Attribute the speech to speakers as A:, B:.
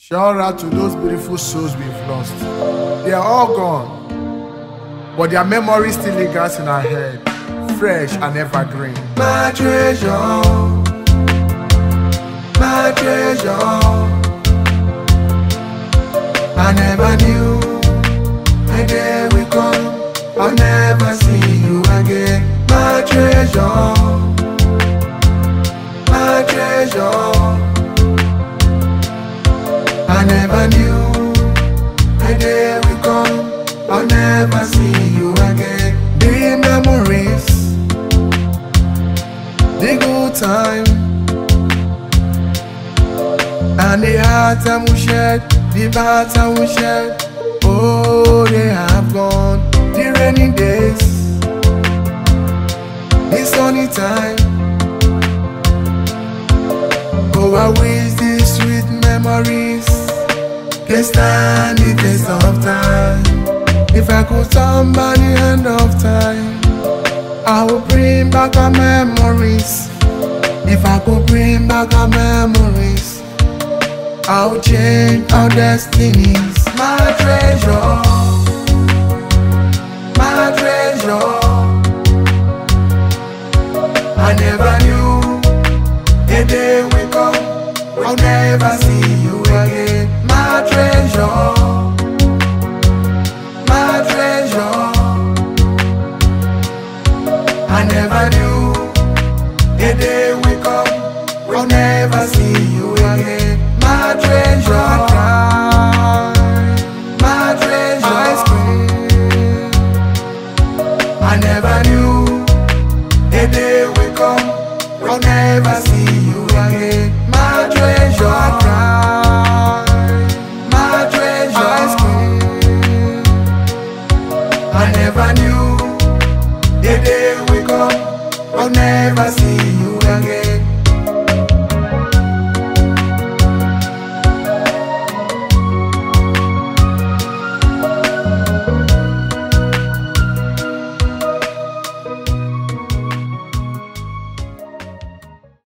A: Shout out to those beautiful souls we've lost. They are all gone, but their memories still lingers in our head, fresh and evergreen.
B: My treasure, my treasure. I never knew a day will come, I'll never see you again. My treasure, my treasure. I never knew a day will come, I'll never see you again. The memories, the good time, and the hard time we shared, the bad time we shared. Oh, they have gone. The rainy days, the sunny time. Oh, I wish these sweet memories can stand the test of time. If I could turn back the hand of time, I would bring back our memories. If I could bring back our memories, I would change our destinies. My treasure, my treasure. I never knew a day will come, I'll never see you again. My treasure, my treasure. I never knew a day will come, I'll never see you again. My treasure, my treasure. I never knew a day will come, I'll never see you again. My treasure, my treasure. I never knew